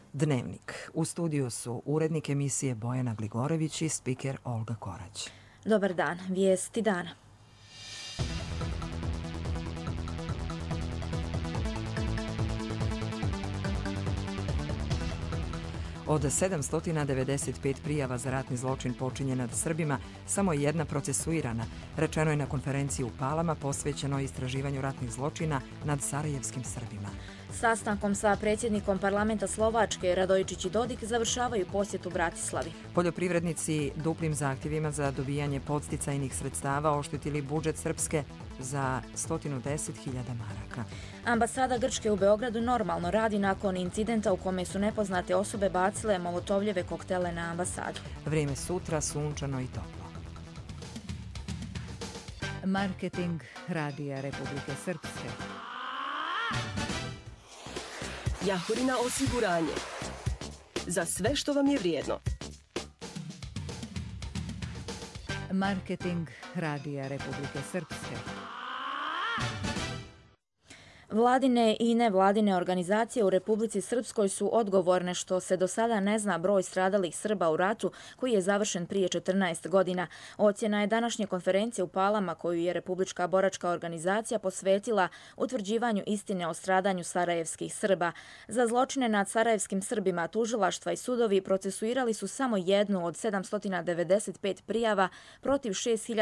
Dnevnik. U studiju su urednik emisije Bojana Gligorević i spiker Olga Korać. Dobar dan, vijesti dana. Od 795 prijava za ratni zločin počinjen nad Srbima, samo je jedna procesuirana, rečeno je na konferenciji u Palama posvećeno istraživanju ratnih zločina nad sarajevskim Srbima. Sastankom sa predsjednikom parlamenta Slovačke Radojičić i Dodik završavaju posjetu Bratislavi. Poljoprivrednici duplim zahtjevima za dobijanje podsticajnih sredstava oštetili budžet Srpske za 110.000 maraka. Ambasada Grčke u Beogradu normalno radi nakon incidenta u kome su nepoznate osobe bacile molotovljeve koktele na ambasadu. Vrijeme sutra sunčano i toplo. Marketing Radija Republike Srpske. Jahorina osiguranje. Za sve što vam je vrijedno. Marketing Radija Republike Srpske. Vladine i nevladine organizacije u Republici Srpskoj su odgovorne što se do sada ne zna broj stradalih Srba u ratu koji je završen prije 14 godina. Ocjena je današnje konferencije u Palama koju je Republička boračka organizacija posvetila utvrđivanju istine o stradanju sarajevskih Srba. Za zločine nad sarajevskim Srbima tužilaštva i sudovi procesuirali su samo jednu od 795 prijava protiv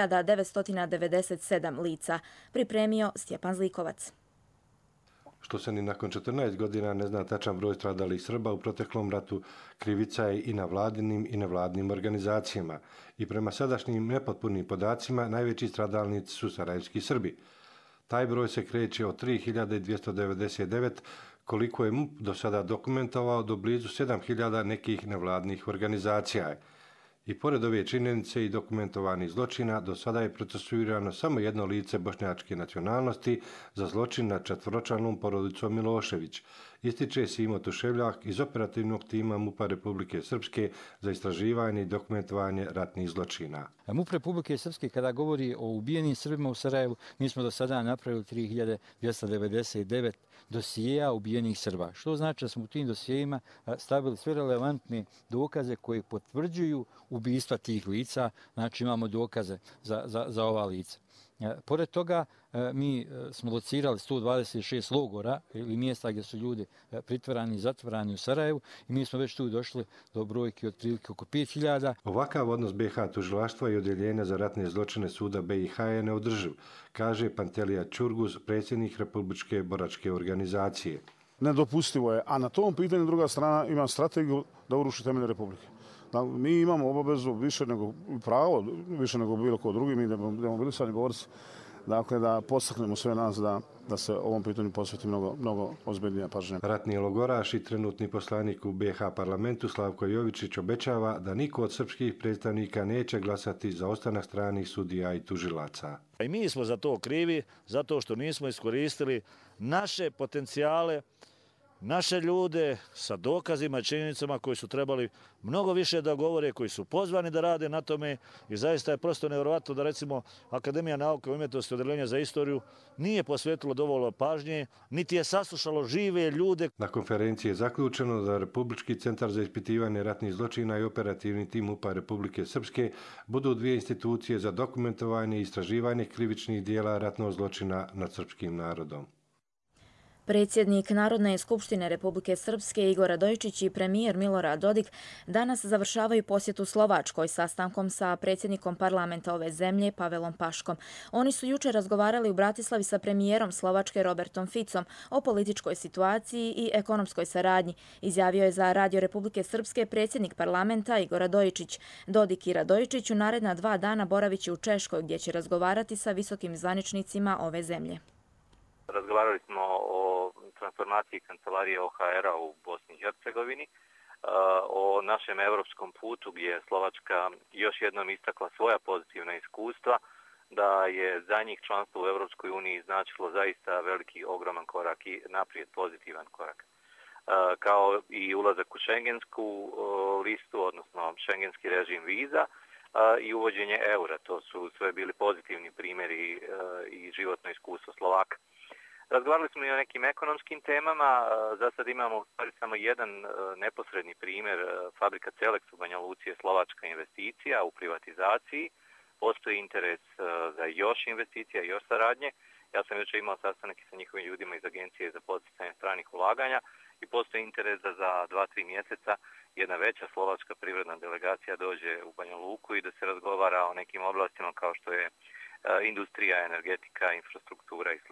6.997 lica. Pripremio Stjepan Zlikovac. Što se ni nakon 14 godina ne zna tačan broj stradalih Srba u proteklom ratu, krivica je i na vladinim i nevladnim organizacijama. I prema sadašnjim nepotpunim podacima najveći stradalnici su sarajevski Srbi. Taj broj se kreće od 3.299, koliko je MUP do sada dokumentovao, do blizu 7.000 nekih nevladnih organizacija. I pored ove činjenice i dokumentovanih zločina, do sada je procesuirano samo jedno lice bošnjačke nacionalnosti za zločin nad četvoročlanom porodicom Milošević, ističe Simo Tuševljak iz operativnog tima MUP-a Republike Srpske za istraživanje i dokumentovanje ratnih zločina. MUP Republike Srpske kada govori o ubijenim Srbima u Sarajevu, mi smo do sada napravili 3.299 dosijeja ubijenih Srba. Što znači da smo u tim dosijejima stavili sve relevantne dokaze koji potvrđuju ubistva tih lica, znači imamo dokaze za ova lica. Pored toga, mi smo locirali 126 logora ili mjesta gdje su ljudi pritvarani i zatvarani u Sarajevu i mi smo već tu došli do brojke otprilike oko 5.000. Ovakav odnos BiH tužilaštva i odjeljenja za ratne zločine suda BiH je neodrživ, kaže Pantelija Ćurguz, predsjednik Republičke boračke organizacije. Nedopustivo je, a na tom pitanju druga strana ima strategiju da uruši temelje Republike. Mi imamo obavezu više nego pravo, više nego bilo ko drugi, mi demobilisani borci, dakle da podstaknemo sve nas da se ovom pitanju posveti mnogo ozbiljnija pažnja. Ratni logoraš i trenutni poslanik u BiH parlamentu Slavko Jovičić obećava da niko od srpskih predstavnika neće glasati za ostanak stranih sudija i tužilaca. I mi smo za to krivi, zato što nismo iskoristili naše potencijale, naše ljude sa dokazima i činjenicama koji su trebali mnogo više da govore, koji su pozvani da rade na tome i zaista je prosto nevjerovatno da recimo Akademija nauke i umjetnosti odeljenja za istoriju nije posvetilo dovoljno pažnje, niti je saslušalo žive ljude. Na konferenciji je zaključeno da Republički centar za ispitivanje ratnih zločina i operativni tim MUP-a Republike Srpske budu dvije institucije za dokumentovanje i istraživanje krivičnih dijela ratnog zločina nad srpskim narodom. Predsjednik Narodne skupštine Republike Srpske Igor Radojičić i premijer Milorad Dodik danas završavaju posjetu Slovačkoj sastankom sa predsjednikom parlamenta ove zemlje Pavelom Paškom. Oni su jučer razgovarali u Bratislavi sa premijerom Slovačke Robertom Ficom o političkoj situaciji i ekonomskoj saradnji, izjavio je za Radio Republike Srpske predsjednik parlamenta Igor Radojičić. Dodik i Radojičić u naredna 2 dana boravit će u Češkoj gdje će razgovarati sa visokim zvaničnicima ove zemlje. Razgovarali smo o transformaciji kancelarije OHR-a u Bosni i Hercegovini, o našem evropskom putu gdje je Slovačka još jednom istakla svoja pozitivna iskustva, da je za njih članstvo u Evropskoj uniji značilo zaista veliki, ogroman korak i naprijed pozitivan korak. Kao i ulazak u šengensku listu, odnosno šengenski režim viza i uvođenje eura. To su sve bili pozitivni primjeri i životno iskustvo Slovaka. Razgovarali smo i o nekim ekonomskim temama. Za sad imamo u stvari samo jedan neposredni primjer. Fabrika Celex u Banja Luci je slovačka investicija u privatizaciji. Postoji interes za još investicija, još saradnje. Ja sam jučer imao sastanak sa njihovim ljudima iz Agencije za poticanje stranih ulaganja i postoji interes da za 2-3 mjeseca jedna veća slovačka privredna delegacija dođe u Banja Luku i da se razgovara o nekim oblastima kao što je industrija, energetika, infrastruktura i sl.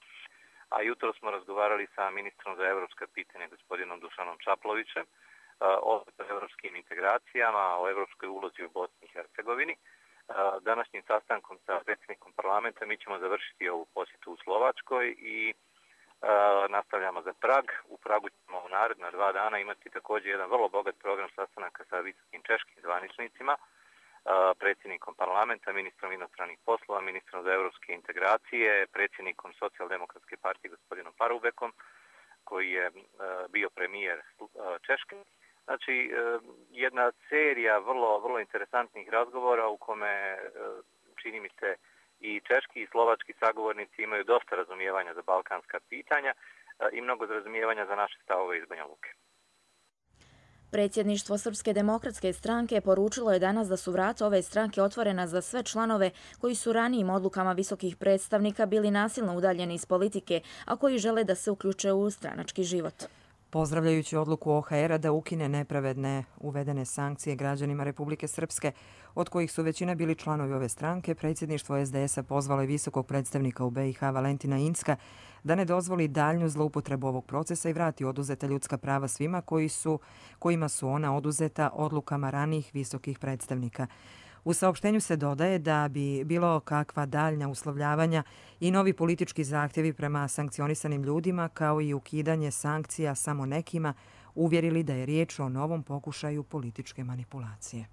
A jutro smo razgovarali sa ministrom za evropska pitanja, gospodinom Dušanom Čaplovićem, o evropskim integracijama, o evropskoj ulozi u Bosni i Hercegovini. Današnjim sastankom sa predsjednikom parlamenta mi ćemo završiti ovu posjetu u Slovačkoj i nastavljamo za Prag. U Pragu ćemo u naredna 2 dana imati također jedan vrlo bogat program sastanaka sa visokim češkim zvaničnicima, predsjednikom parlamenta, ministrom inostranih poslova, ministrom za evropske integracije, predsjednikom Socijaldemokratske partije gospodinom Parubekom, koji je bio premijer Češke. Znači, jedna serija vrlo interesantnih razgovora u kome, čini mi se, i češki i slovački sagovornici imaju dosta razumijevanja za balkanska pitanja i mnogo razumijevanja za naše stavove iz Banja Luke. Predsjedništvo Srpske demokratske stranke poručilo je danas da su vrata ove stranke otvorena za sve članove koji su ranijim odlukama visokih predstavnika bili nasilno udaljeni iz politike, a koji žele da se uključe u stranački život. Pozdravljajući odluku OHR-a da ukine nepravedne uvedene sankcije građanima Republike Srpske, od kojih su većina bili članovi ove stranke, predsjedništvo SDS-a pozvalo je visokog predstavnika u BiH Valentina Incka da ne dozvoli daljnju zloupotrebu ovog procesa i vrati oduzeta ljudska prava svima kojima su ona oduzeta odlukama ranijih visokih predstavnika. U saopštenju se dodaje da bi bilo kakva daljnja uslovljavanja i novi politički zahtjevi prema sankcionisanim ljudima, kao i ukidanje sankcija samo nekima, uvjerili da je riječ o novom pokušaju političke manipulacije.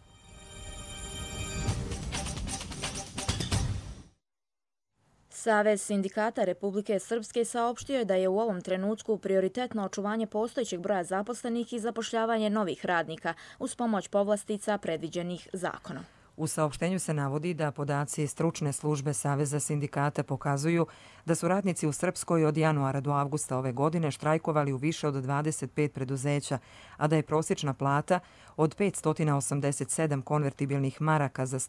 Savez sindikata Republike Srpske saopštio je da je u ovom trenutku prioritetno očuvanje postojećeg broja zaposlenih i zapošljavanje novih radnika uz pomoć povlastica predviđenih zakonom. U saopštenju se navodi da podaci stručne službe Saveza sindikata pokazuju da su radnici u Srpskoj od januara do avgusta ove godine štrajkovali u više od 25 preduzeća, a da je prosječna plata od 587 konvertibilnih maraka za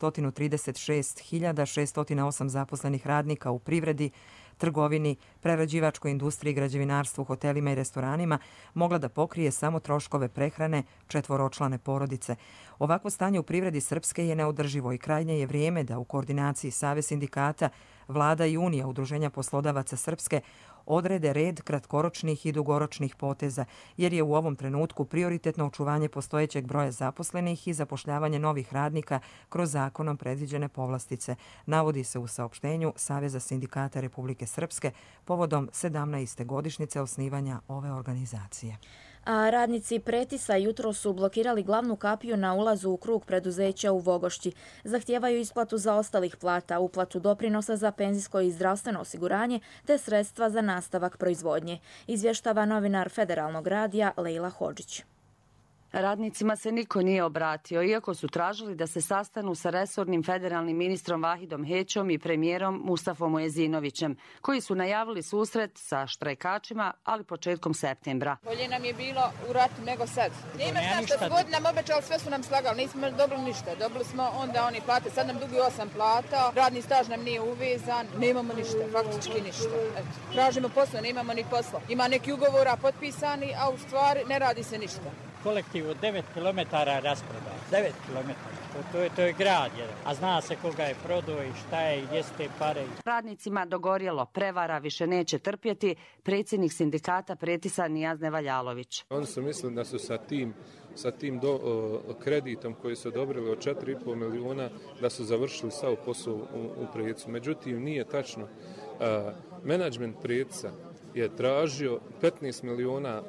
136.608 zaposlenih radnika u privredi, trgovini, prerađivačkoj industriji, građevinarstvu, hotelima i restoranima mogla da pokrije samo troškove prehrane četvoročlane porodice. Ovakvo stanje u privredi Srpske je neodrživo i krajnje je vrijeme da u koordinaciji Savez sindikata, Vlada i Unija Udruženja poslodavaca Srpske odrede red kratkoročnih i dugoročnih poteza, jer je u ovom trenutku prioritetno očuvanje postojećeg broja zaposlenih i zapošljavanje novih radnika kroz zakonom predviđene povlastice, navodi se u saopštenju Saveza sindikata Republike Srpske povodom 17. godišnjice osnivanja ove organizacije. A radnici Pretisa jutro su blokirali glavnu kapiju na ulazu u krug preduzeća u Vogošći. Zahtijevaju isplatu zaostalih plata, uplatu doprinosa za penzijsko i zdravstveno osiguranje te sredstva za nastavak proizvodnje, izvještava novinar Federalnog radija Lejla Hodžić. Radnicima se niko nije obratio, iako su tražili da se sastanu sa resornim federalnim ministrom Vahidom Hećom i premijerom Mustafom Ojezinovićem, koji su najavili susret sa štrajkačima, ali početkom septembra. Bolje nam je bilo u ratu nego sad. Nema šta što su godinama obećali, sve su nam slagali, nismo dobili ništa. Dobili smo onda oni plate, sad nam dugi 8 plata, radni staž nam nije uvezan, nemamo ništa, faktički ništa. Eto, tražimo posla, nemamo ni posla. Ima neki ugovora potpisani, a u stvari ne radi se ništa. Kolektiv od 9 km rasproda. 9 km. To je grad jedan. A zna se koga je prodao i šta je i gdje su te pare. Radnicima dogorjelo, prevara više neće trpjeti, predsjednik sindikata Pretisa Nijaz Nevaljalović. Oni su mislili da su sa tim kreditom koji su odobrili od 4,5 milijuna da su završili sav posao u Pretisu. Međutim, nije tačno. Menadžment Pretisa je tražio 15 milijuna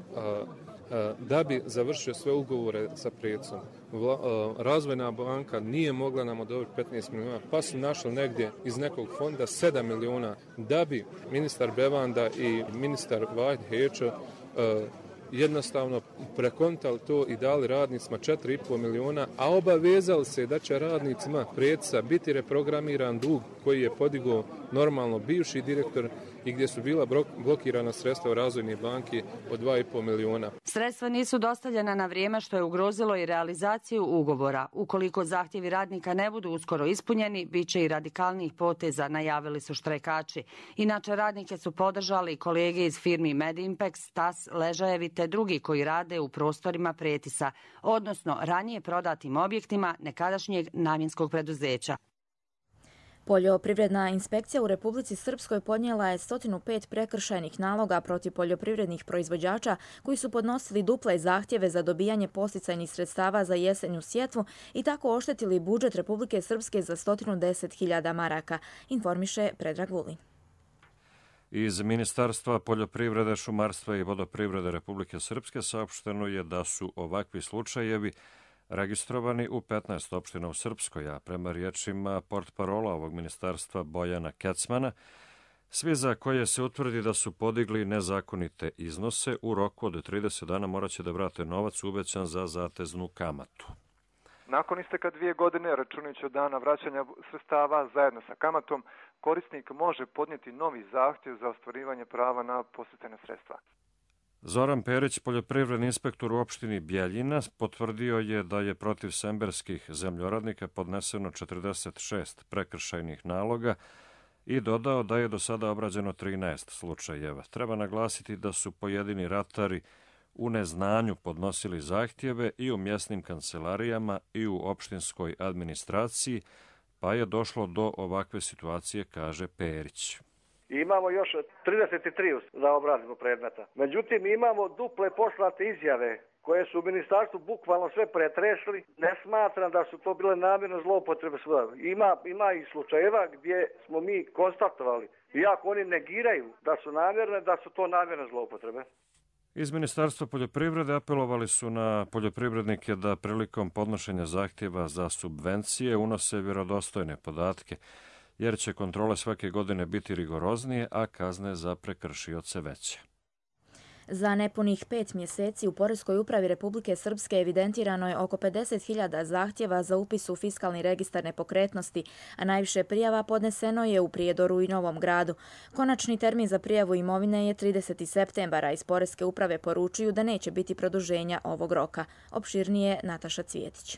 da bi završio sve ugovore sa Pretsom. Razvojna banka nije mogla nam odobriti 15 milijuna, pa su našli negdje iz nekog fonda 7 milijuna da bi ministar Bevanda i ministar Vahid Hećo jednostavno prekontali to i dali radnicima 4,5 miliona, a obavezali se da će radnicima Prijetisa biti reprogramiran dug koji je podigao normalno bivši direktor i gdje su bila blokirana sredstva u Razvojne banke od 2,5 miliona. Sredstva nisu dostavljena na vrijeme što je ugrozilo i realizaciju ugovora. Ukoliko zahtjevi radnika ne budu uskoro ispunjeni, bit će i radikalnijih poteza, najavili su štrajkači. Inače, radnike su podržali kolege iz firmi Medimpex, TAS, Ležajevi te drugi koji rade u prostorima Prijetisa, odnosno ranije prodatim objektima nekadašnjeg namjenskog preduzeća. Poljoprivredna inspekcija u Republici Srpskoj podnijela je 105 prekršajnih naloga protiv poljoprivrednih proizvođača koji su podnosili duple zahtjeve za dobijanje podsticajnih sredstava za jesenju sjetvu i tako oštetili budžet Republike Srpske za 110.000 maraka, informiše Predrag Vulin. Iz Ministarstva poljoprivrede, šumarstva i vodoprivrede Republike Srpske saopšteno je da su ovakvi slučajevi registrovani u 15 opština u Srpskoj, a prema riječima portparola ovog ministarstva Bojana Kecmana, svi za koje se utvrdi da su podigli nezakonite iznose u roku od 30 dana moraće da vrate novac uvećan za zateznu kamatu. Nakon isteka 2 godine, računajući od dana vraćanja sredstava zajedno sa kamatom, korisnik može podnijeti novi zahtjev za ostvarivanje prava na podsticajna sredstva. Zoran Perić, poljoprivredni inspektor u opštini Bjeljina, potvrdio je da je protiv semberskih zemljoradnika podneseno 46 prekršajnih naloga i dodao da je do sada obrađeno 13 slučajeva. Treba naglasiti da su pojedini ratari u neznanju podnosili zahtjeve i u mjesnim kancelarijama i u opštinskoj administraciji, pa je došlo do ovakve situacije, kaže Perić. Imamo još 33 za obradu predmeta. Međutim, imamo duple poslate izjave koje su u ministarstvu bukvalno sve pretresli. Ne smatram da su to bile namjerne zloupotrebe. Ima i slučajeva gdje smo mi konstatovali, iako oni negiraju da su namjerne, da su to namjerne zloupotrebe. Iz Ministarstva poljoprivrede apelovali su na poljoprivrednike da prilikom podnošenja zahtjeva za subvencije unose vjerodostojne podatke, jer će kontrole svake godine biti rigoroznije, a kazne za prekršioce veće. Za nepunih 5 mjeseci u Poreskoj upravi Republike Srpske evidentirano je oko 50.000 zahtjeva za upis u fiskalni registar nepokretnosti, a najviše prijava podneseno je u Prijedoru i Novom Gradu. Konačni termin za prijavu imovine je 30. septembara. Iz Poreske uprave poručuju da neće biti produženja ovog roka. Opširnije Nataša Cvjetić.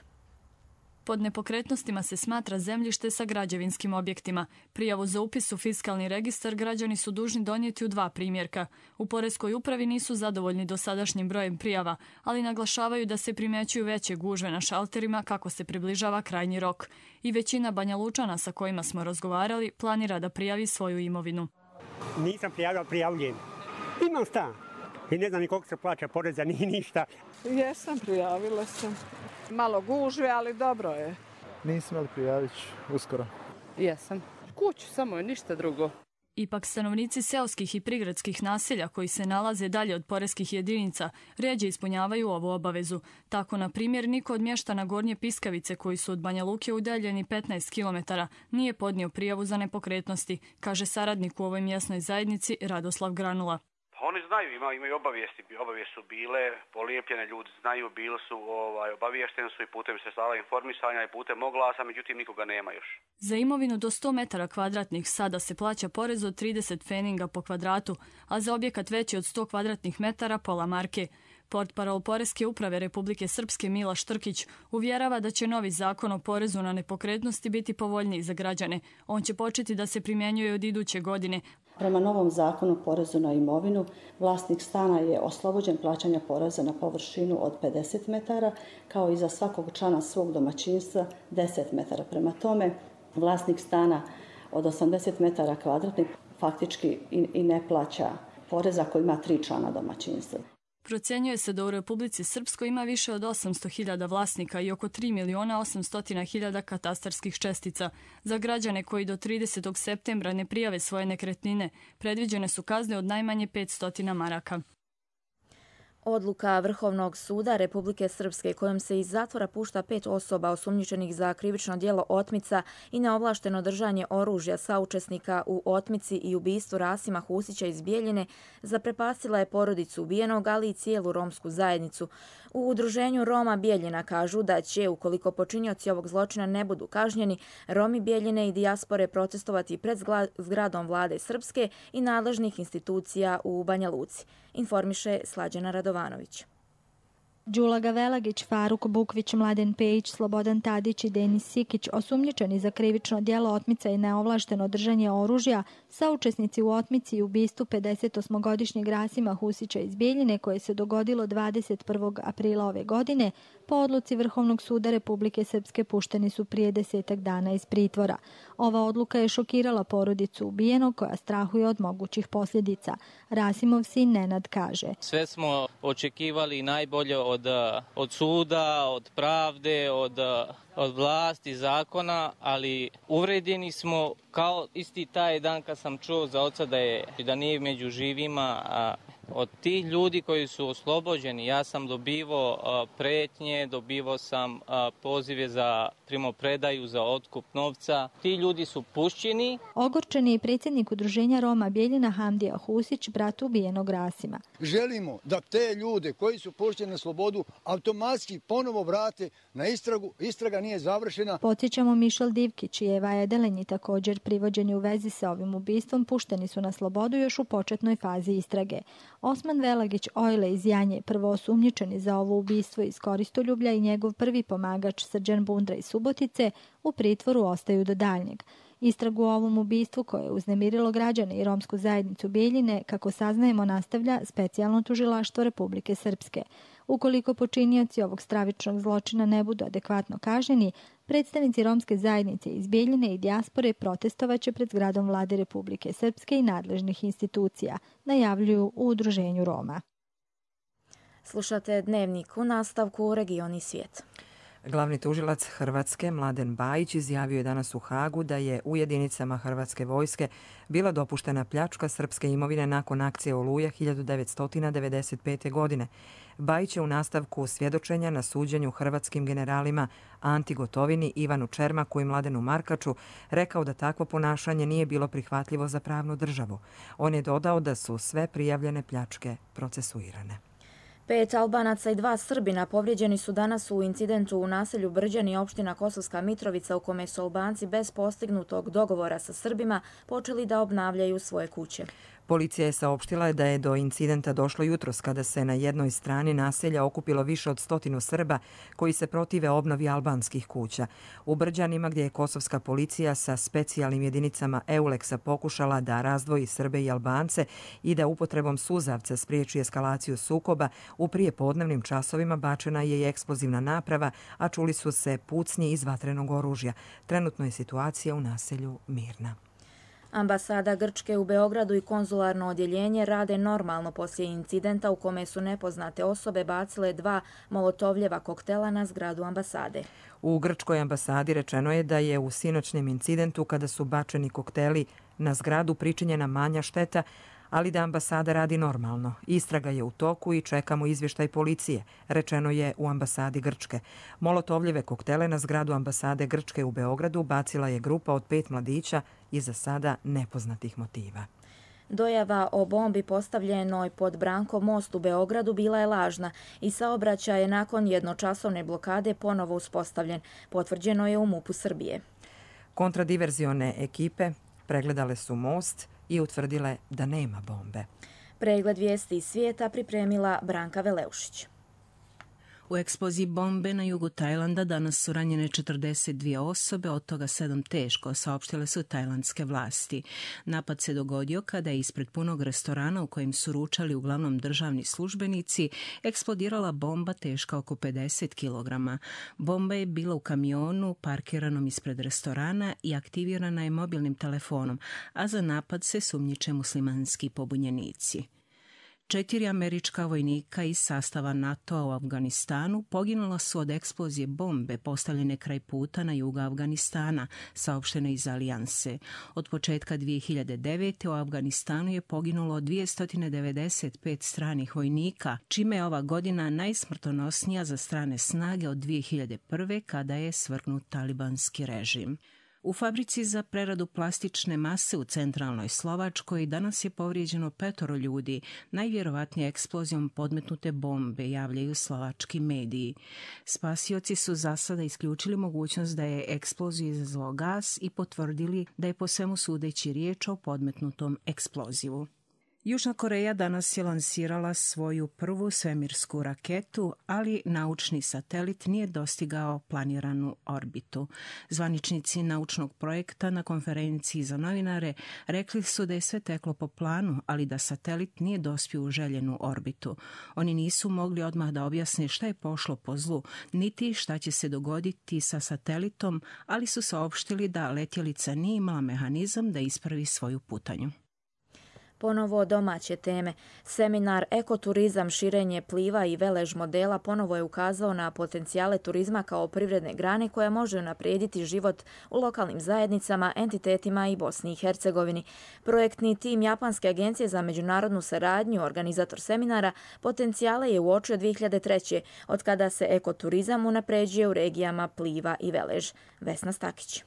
Pod nepokretnostima se smatra zemljište sa građevinskim objektima. Prijavu za upis u fiskalni registar građani su dužni donijeti u 2 primjerka. U Poreskoj upravi nisu zadovoljni dosadašnjim brojem prijava, ali naglašavaju da se primećuju veće gužve na šalterima kako se približava krajnji rok. I većina Banjalučana sa kojima smo razgovarali planira da prijavi svoju imovinu. Nisam prijavljen. Imam stan. I ne znam ni koliko se plaća poreza, ni ništa. Jesam, prijavila sam. Malo gužve, ali dobro je. Nisam, ali prijavit ću uskoro. Jesam. Kuću, samo je ništa drugo. Ipak stanovnici seoskih i prigradskih naselja koji se nalaze dalje od poreskih jedinica rjeđe ispunjavaju ovu obavezu. Tako, na primjer, niko od mještana Gornje Piskavice koji su od Banja Luke udaljeni 15 km nije podnio prijavu za nepokretnosti, kaže saradnik u ovoj mjesnoj zajednici Radoslav Granula. Oni znaju, imaju obavijesti su bile, polijepljene, ljudi znaju, bili su obaviješteni su i putem sredstava informisanja i putem oglasa, međutim nikoga nema još. Za imovinu do 100 metara kvadratnih sada se plaća porez od 30 feninga po kvadratu, a za objekat veći od 100 kvadratnih metara pola marke. Portparol Poreske uprave Republike Srpske Mila Štrkić uvjerava da će novi zakon o porezu na nepokretnosti biti povoljniji za građane. On će početi da se primjenjuje od iduće godine. Prema novom zakonu o porezu na imovinu, vlasnik stana je oslobođen plaćanja poreza na površinu od 50 metara, kao i za svakog člana svog domaćinstva 10 metara. Prema tome, vlasnik stana od 80 metara kvadratnih faktički i ne plaća poreza ako ima 3 člana domaćinstva. Procjenjuje se da u Republici Srpskoj ima više od 800.000 vlasnika i oko 3.800.000 katastarskih čestica. Za građane koji do 30. septembra ne prijave svoje nekretnine, predviđene su kazne od najmanje 500 maraka. Odluka Vrhovnog suda Republike Srpske kojom se iz zatvora pušta 5 osoba osumnjičenih za krivično djelo otmica i neovlašteno držanje oružja saučesnika u otmici i ubistvu Rasima Husića iz Bijeljine zaprepastila je porodicu ubijenog, ali i cijelu romsku zajednicu. U udruženju Roma Bijeljina kažu da će, ukoliko počinioci ovog zločina ne budu kažnjeni, Romi Bijeljine i dijaspore protestovati pred zgradom vlade Srpske i nadležnih institucija u Banja Luci, informiše Slađana Radovanović. Đula Gavelagić, Faruk Bukvić, Mladen Pejić, Slobodan Tadić i Denis Sikić, osumnjičeni za krivično djelo otmica i neovlašteno držanje oružja, saučesnici u otmici i ubistvu 58-godišnjeg Rasima Husića iz Bijeljine koje se dogodilo 21. aprila ove godine, po odluci Vrhovnog suda Republike Srpske pušteni su prije 10 dana iz pritvora. Ova odluka je šokirala porodicu ubijenog koja strahuje od mogućih posljedica. Rasimov sin Nenad kaže: Sve smo očekivali najbolje od suda, od pravde, od vlasti, zakona, ali uvredjeni smo kao isti taj dan kad sam čuo za oca da nije među živima. Od tih ljudi koji su oslobođeni, ja sam dobivao pretnje, dobivao sam pozive za primopredaju, za otkup novca. Ti ljudi su pušćeni. Ogorčeni je predsjednik udruženja Roma Bijeljina Hamdija Husić, brat ubijenog Rasima. Želimo da te ljude koji su pušteni na slobodu automatski ponovo vrate na istragu. Istraga nije završena. Podsjećamo, Mišel Divkić i Eva Edelenji, također privođeni u vezi sa ovim ubistvom, pušteni su na slobodu još u početnoj fazi istrage. Osman Velagić Ojle iz Janje, prvo osumnjičeni za ovo ubistvo iz Koristoljublja, i njegov prvi pomagač Srđan Bundra iz Subotice u pritvoru ostaju do daljnjeg. Istragu o ovom ubistvu koje je uznemirilo građane i romsku zajednicu Bijeljine, kako saznajemo, nastavlja specijalno tužilaštvo Republike Srpske. Ukoliko počinioci ovog stravičnog zločina ne budu adekvatno kažnjeni, predstavnici romske zajednice iz Bijeljine i dijaspore protestovaće pred zgradom vlade Republike Srpske i nadležnih institucija, najavljuju u udruženju Roma. Slušate Dnevnik, u nastavku Region i svijet. Glavni tužilac Hrvatske Mladen Bajić izjavio je danas u Hagu da je u jedinicama Hrvatske vojske bila dopuštena pljačka srpske imovine nakon akcije Oluja 1995. godine. Bajić je u nastavku svjedočenja na suđenju hrvatskim generalima Anti Gotovini, Ivanu Čermaku i Mladenu Markaču rekao da takvo ponašanje nije bilo prihvatljivo za pravnu državu. On je dodao da su sve prijavljene pljačke procesuirane. 5 Albanaca i 2 Srbina povrijeđeni su danas u incidentu u naselju Brđani, opština Kosovska Mitrovica, u kome su Albanci bez postignutog dogovora sa Srbima počeli da obnavljaju svoje kuće. Policija je saopštila da je do incidenta došlo jutros kada se na jednoj strani naselja okupilo više od 100 Srba koji se protive obnovi albanskih kuća. U Brđanima, gdje je kosovska policija sa specijalnim jedinicama EULEX-a pokušala da razdvoji Srbe i Albance i da upotrebom suzavca spriječi eskalaciju sukoba, u prijepodnevnim časovima bačena je i eksplozivna naprava, a čuli su se pucnji iz vatrenog oružja. Trenutno je situacija u naselju mirna. Ambasada Grčke u Beogradu i konzularno odjeljenje rade normalno poslije incidenta u kome su nepoznate osobe bacile 2 molotovljeva koktela na zgradu ambasade. U grčkoj ambasadi rečeno je da je u sinoćnjem incidentu, kada su bačeni kokteli na zgradu, pričinjena manja šteta, ali da ambasada radi normalno. Istraga je u toku i čekamo izvještaj policije, rečeno je u ambasadi Grčke. Molotovljeve koktele na zgradu ambasade Grčke u Beogradu bacila je grupa od 5 mladića iz za sada nepoznatih motiva. Dojava o bombi postavljenoj pod Brankov most u Beogradu bila je lažna i saobraćaj je nakon jednočasovne blokade ponovo uspostavljen, potvrđeno je u MUP-u Srbije. Kontradiverzione ekipe pregledale su most i utvrdile da nema bombe. Pregled vijesti iz svijeta pripremila Branka Veleušić. U eksploziji bombe na jugu Tajlanda danas su ranjene 42 osobe, od toga 7 teško, saopštile su tajlandske vlasti. Napad se dogodio kada je ispred punog restorana u kojem su ručali uglavnom državni službenici eksplodirala bomba teška oko 50 kg. Bomba je bila u kamionu parkiranom ispred restorana i aktivirana je mobilnim telefonom, a za napad se sumnjiče muslimanski pobunjenici. 4 američka vojnika iz sastava NATO-a u Afganistanu poginula su od eksplozije bombe postavljene kraj puta na jugu Afganistana, saopšteno iz Alijanse. Od početka 2009. u Afganistanu je poginulo 295 stranih vojnika, čime je ova godina najsmrtonosnija za strane snage od 2001. kada je svrgnut talibanski režim. U fabrici za preradu plastične mase u centralnoj Slovačkoj danas je povrijeđeno 5 ljudi, najvjerovatnije eksplozijom podmetnute bombe, javljaju slovački mediji. Spasioci su za sada isključili mogućnost da je eksploziju izazvao gas i potvrdili da je po svemu sudeći riječ o podmetnutom eksplozivu. Južna Koreja danas je lansirala svoju prvu svemirsku raketu, ali naučni satelit nije dostigao planiranu orbitu. Zvaničnici naučnog projekta na konferenciji za novinare rekli su da je sve teklo po planu, ali da satelit nije dospio u željenu orbitu. Oni nisu mogli odmah da objasne šta je pošlo po zlu, niti šta će se dogoditi sa satelitom, ali su saopštili da letjelica nije imala mehanizam da ispravi svoju putanju. Ponovo domaće teme. Seminar Ekoturizam, širenje pliva i velež modela ponovo je ukazao na potencijale turizma kao privredne grane koja može unaprijediti život u lokalnim zajednicama, entitetima i Bosni i Hercegovini. Projektni tim Japanske agencije za međunarodnu saradnju, organizator seminara, potencijale je uočio 2003. od kada se ekoturizam unapređuje u regijama pliva i velež. Vesna Stakić.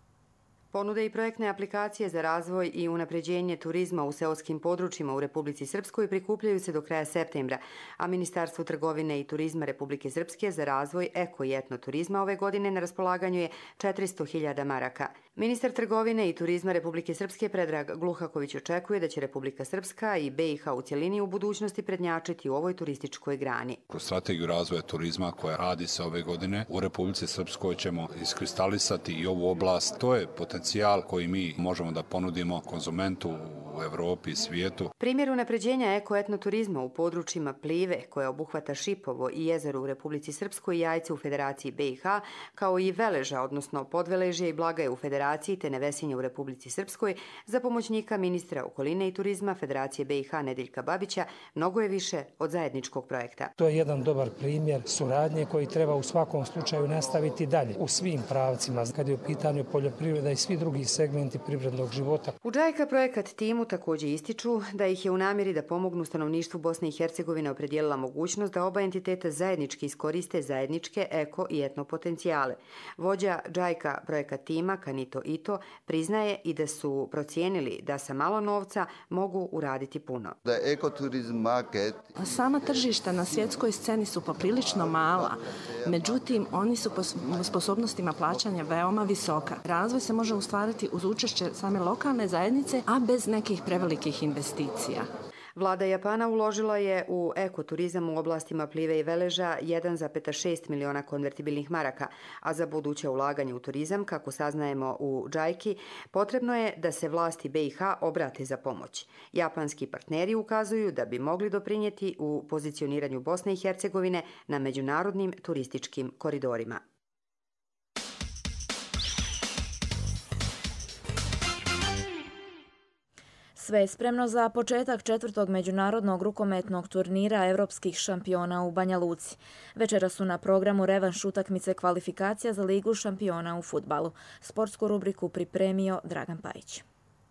Ponude i projektne aplikacije za razvoj i unapređenje turizma u seoskim područjima u Republici Srpskoj prikupljaju se do kraja septembra, a Ministarstvo trgovine i turizma Republike Srpske za razvoj eko i etnoturizma ove godine na raspolaganju je 400.000 maraka. Ministar trgovine i turizma Republike Srpske Predrag Gluhaković očekuje da će Republika Srpska i BiH u cjelini u budućnosti prednjačiti u ovoj turističkoj grani. Kroz strategiju razvoja turizma koja radi se ove godine u Republici Srpskoj ćemo iskristalisati i ovu oblast. To je potencijal koji mi možemo da ponudimo konzumentu u Evropi i svijetu. Primjer unapređenja eko-etnoturizma u područjima Plive, koje obuhvata Šipovo i jezero u Republici Srpskoj i Jajce u Federaciji BiH, kao i Veleža, odnosno Podveležje i Blagaje u Federaciji te Nevesinje u Republici Srpskoj, za pomoćnika ministra okoline i turizma Federacije BiH Nedeljka Babića mnogo je više od zajedničkog projekta. To je jedan dobar primjer suradnje koji treba u svakom slučaju nastaviti dalje u svim pravcima, kad je u pitanju poljoprivreda i svi drugi segmenti privrednog života. U Džajka projekat timu također ističu da ih je u namjeri da pomognu stanovništvu Bosne i Hercegovine opredijelila mogućnost da oba entiteta zajednički iskoriste zajedničke eko i etno potencijale. Vođa Džajka projekat tima Kanito Ito priznaje i da su procijenili da sa malo novca mogu uraditi puno. Sama tržišta na svjetskoj sceni su poprilično mala, međutim oni su po sposobnostima plaćanja veoma visoka. Razvoj se može ostvariti uz učešće same lokalne zajednice, a bez nekih prevelikih investicija. Vlada Japana uložila je u ekoturizam u oblastima Plive i Veleža 1,6 miliona konvertibilnih maraka, a za buduće ulaganje u turizam, kako saznajemo u Džajki, potrebno je da se vlasti BiH obrate za pomoć. Japanski partneri ukazuju da bi mogli doprinijeti u pozicioniranju Bosne i Hercegovine na međunarodnim turističkim koridorima. Sve je spremno za početak 4. međunarodnog rukometnog turnira evropskih šampiona u Banja Luci. Večera su na programu revanš utakmice kvalifikacija za Ligu šampiona u fudbalu. Sportsku rubriku pripremio Dragan Pajić.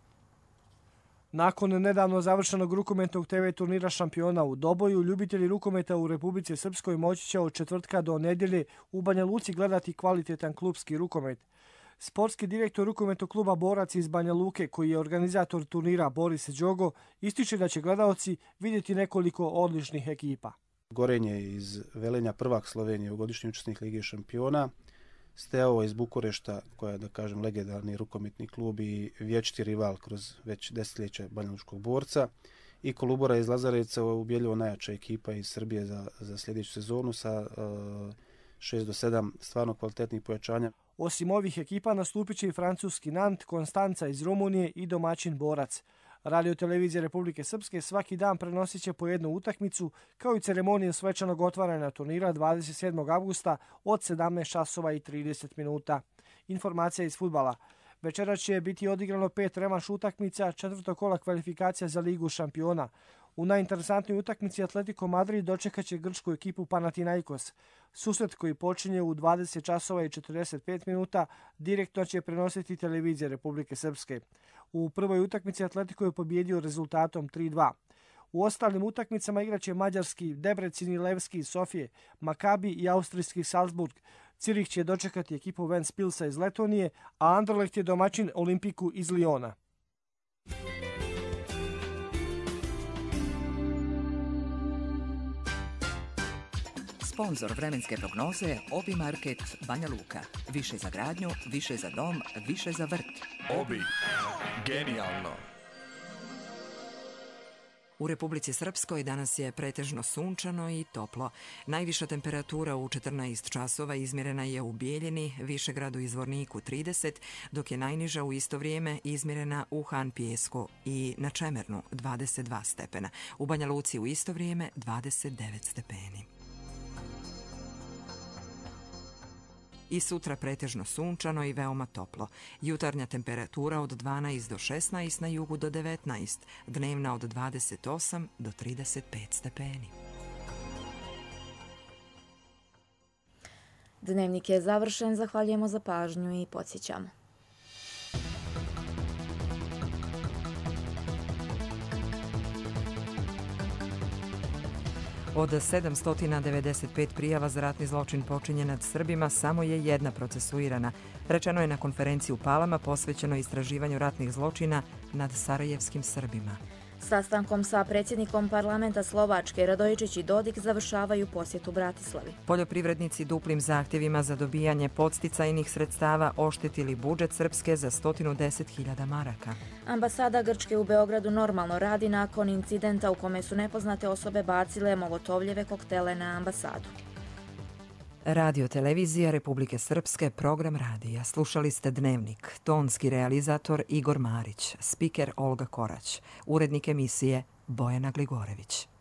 Nakon nedavno završenog rukometnog TV turnira šampiona u Doboju, ljubitelji rukometa u Republici Srpskoj moći će od četvrtka do nedjelje u Banja Luci gledati kvalitetan klubski rukomet. Sportski direktor rukometnog kluba Borac iz Banja Luke, koji je organizator turnira Boris Đogo, ističe da će gledaoci vidjeti nekoliko odličnih ekipa. Gorenje iz Velenja, prvak Slovenije, godišnji učesnik Lige šampiona, Steaua iz Bukurešta, koja je, da kažem, legendarni rukometni klub i vječiti rival kroz već desetljeća banjalučkog Borca, i Kolubora iz Lazarevca, ubjedljivo najjača ekipa iz Srbije za sljedeću sezonu sa 6 do 7 stvarno kvalitetnih pojačanja. Osim ovih ekipa nastupit će i francuski Nant, Konstanca iz Rumunije i domaćin Borac. Radio-televizija Republike Srpske svaki dan prenosit će po jednu utakmicu, kao i ceremonije svečanog otvaranja turnira 27. avgusta od 17:30 minuta. Informacija iz fudbala. Večera će biti odigrano 5 revanš utakmica četvrtog kola kvalifikacija za Ligu šampiona. U najinteresantnoj utakmici Atletico Madrid dočekaće grčku ekipu Panathinaikos. Susret koji počinje u 20 časova i 45 minuta direktno će prenositi televizija Republike Srpske. U prvoj utakmici Atletico je pobjedio rezultatom 3:2. U ostalim utakmicama igraće mađarski Debrecin i Levski iz Sofije, Makabi i austrijski Salzburg. Cirih će dočekati ekipu Ventspilsa iz Letonije, a Anderlecht je domaćin Olimpiku iz Liona. Sponzor vremenske prognoze Obi Market Banja Luka. Više za gradnju, više za dom, više za vrt. Obi. Genijalno. U Republici Srpskoj danas je pretežno sunčano i toplo. Najviša temperatura u 14 časova izmjerena je u Bijeljini, Višegradu i Zvorniku 30, dok je najniža u isto vrijeme izmjerena u Han Pijesku i na Čemernu 22 stepena. U Banja Luci u isto vrijeme 29 stepeni. I sutra pretežno sunčano i veoma toplo. Jutarnja temperatura od 12 do 16, na jugu do 19, dnevna od 28 do 35 stepeni. Dnevnik je završen, zahvaljujemo za pažnju i podsjećamo. Od 795 prijava za ratni zločin počinjen nad Srbima, samo je jedna procesuirana. Rečeno je na konferenciji u Palama posvećeno istraživanju ratnih zločina nad sarajevskim Srbima. Sastankom sa predsjednikom parlamenta Slovačke Radojičić i Dodik završavaju posjetu Bratislavi. Poljoprivrednici duplim zahtjevima za dobijanje podsticajnih sredstava oštetili budžet Srpske za 110.000 maraka. Ambasada Grčke u Beogradu normalno radi nakon incidenta u kome su nepoznate osobe bacile molotovljeve koktele na ambasadu. Radio televizija Republike Srpske, program radija. Slušali ste Dnevnik. Tonski realizator Igor Marić, spiker Olga Korać, urednik emisije Bojana Gligorević.